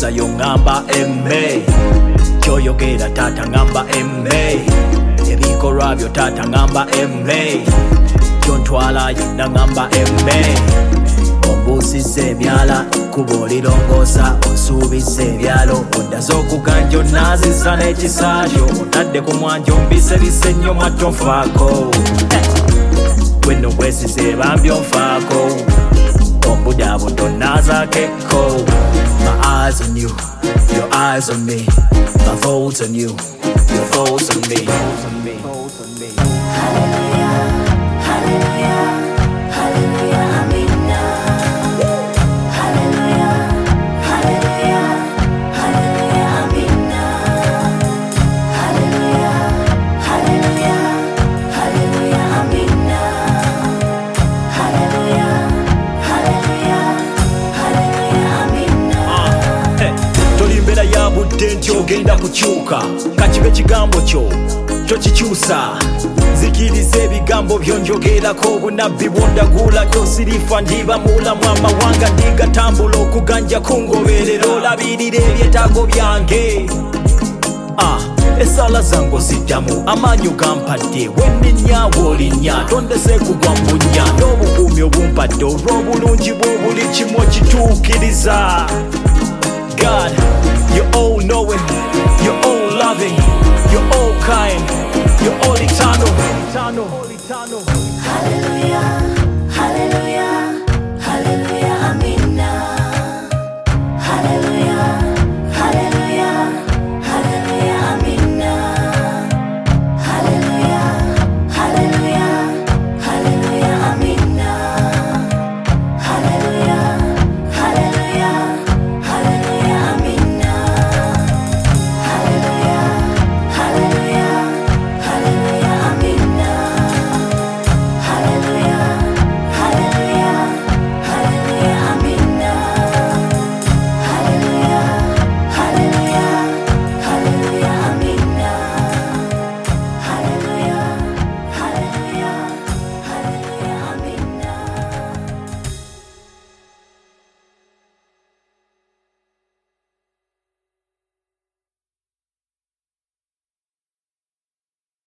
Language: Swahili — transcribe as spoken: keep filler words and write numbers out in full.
ndowooza yo ngamba emme kyoyogera taata ngamba emme ebikolwa byo taata ngamba emme kyontwala yonna ngamba emme ombuusiza emyala kuba olirongoosa onsuubiza ebyalo ondaze okuganja onaaziza n'ekisaakyo otadde ku mwanja ombisebise nnyo mwatonfaako bwenno bwesize bambi onfaako ombudaabo tonaazaako ekko. My eyes on you, your eyes on me, my votes on you, your votes on me. Hallelujah, hallelujah, hallelujah, amina. Hallelujah, hallelujah, hallelujah, amina. Hallelujah, hallelujah, hallelujah, amina. Hallelujah, hallelujah, hallelujah, amina. Toli mbeera ya budde nti ogenda kukyuka kakibe kigambo kyo tokikyusa zikiriza ebigambo byonjogerako obunabbi bwondagula tosirifa ndiba mulamu amawanga ndigatambula okuganja kungoberera olabirira ebyetaago byange. ah, esala zange oziddamu amaanyi gampadde wenninya bw'olinnya tondese kugwa mbunya n'obukuumi obumpadde olw'obulungi bw'obuli kimu okituukiriza.